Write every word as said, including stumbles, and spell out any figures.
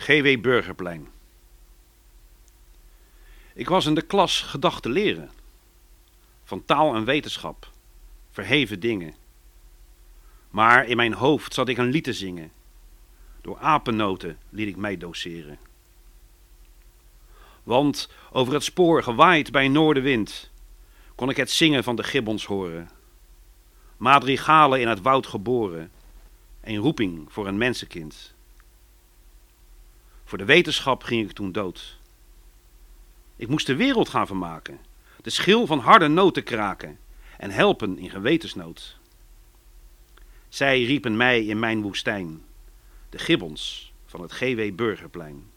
G W Burgerplein. Ik was in de klas gedacht te leren. Van taal en wetenschap, verheven dingen. Maar in mijn hoofd zat ik een lied te zingen. Door apennoten liet ik mij doseren. Want over het spoor gewaaid bij een noordenwind kon ik het zingen van de gibbons horen. Madrigalen in het woud geboren, een roeping voor een mensenkind. Voor de wetenschap ging ik toen dood. Ik moest de wereld gaan vermaken, de schil van harde noten kraken en helpen in gewetensnood. Zij riepen mij in mijn woestijn, de gibbons van het G W Burgerplein.